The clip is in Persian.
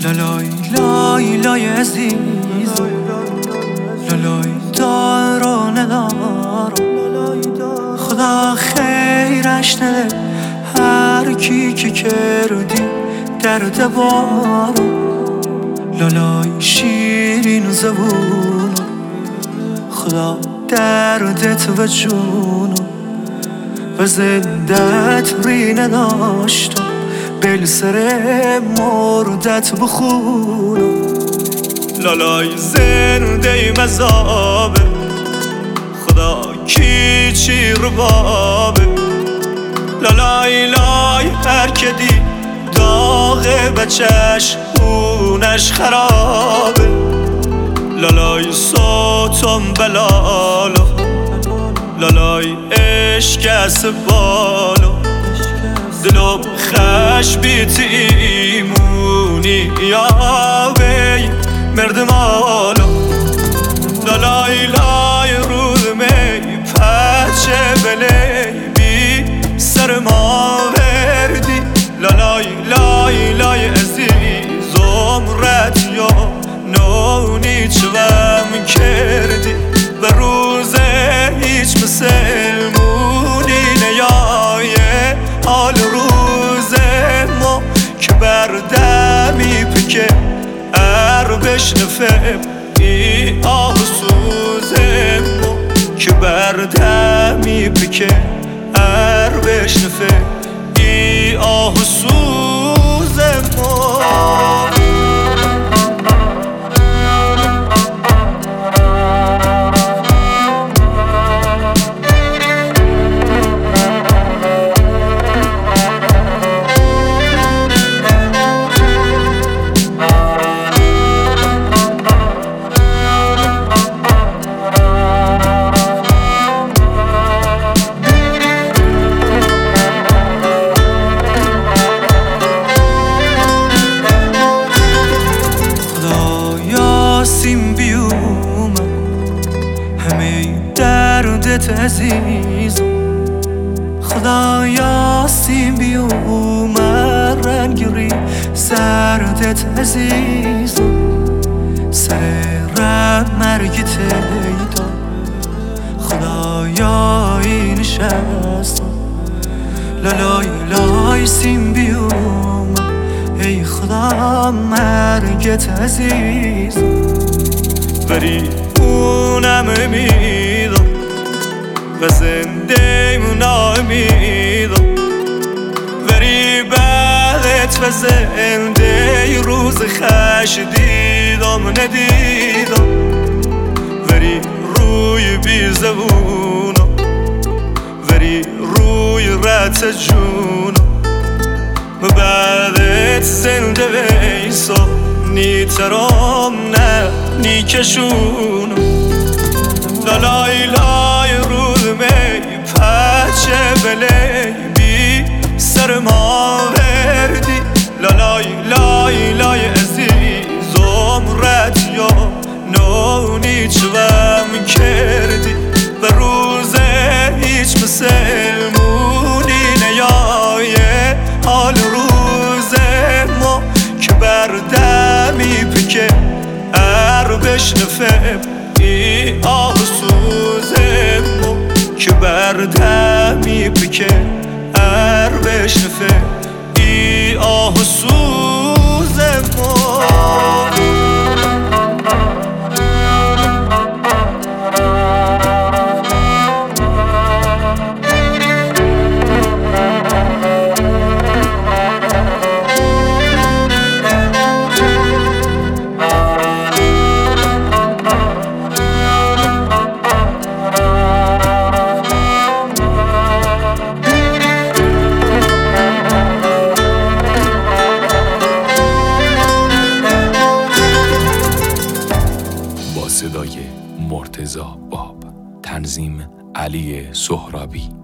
لالای لای لای عزیز لالای دار و ندار خدا خیرش نده هر کی که کردی درد بارو لالای شیرین زبونو خدا دردت و جونو و زندت ری نداشتم بل سر مردت بخونو لالای زنده مذابه خدا کی چی ربابه لالای لای هر که دی داغه بچش اونش خرابه لالای صوتم بلالو لالای عشق از بالو دلم خش بیتی ایمونی یا وی مردمالو لالای لای رودمی پچه بلی بی سر ما وردی لالای لای لای عزیزم ردیو نونی چوام کردی و روز هیچ مسلمونی نیایه حال روز ما که بردمی پکه بشنفه ای آه سوز ما که بردمی پکه بشنفه ای آه سوز ما دردت عزیزم خدایا سیم بیوم رنگری سردت عزیزم سر رب مرگت ایدا خدایا این نشستم لالای لای سیم بیوم ای خدا مرگت عزیزم ولی اونم امیدم و زنده امیدم ولی بعدت و زنده روز خش دیدم ندیدم ولی روی بی زبونم ولی روی رت جونم و بعدت زنده ویسا نیترام نه نیکشونم لالای لای رودمی پچه بلی بی سر ما وردی لالای لای لای عزیزم ردیو نونی چوام کردی و روز هیچ مسلمونی نیایه حال روز ما که بردمی پکه بشنفه ای آه سوز ما که بردمی پکه بشنفه ای آه سوز ما صدای مرتضی باب، تنظیم علی سهرابی.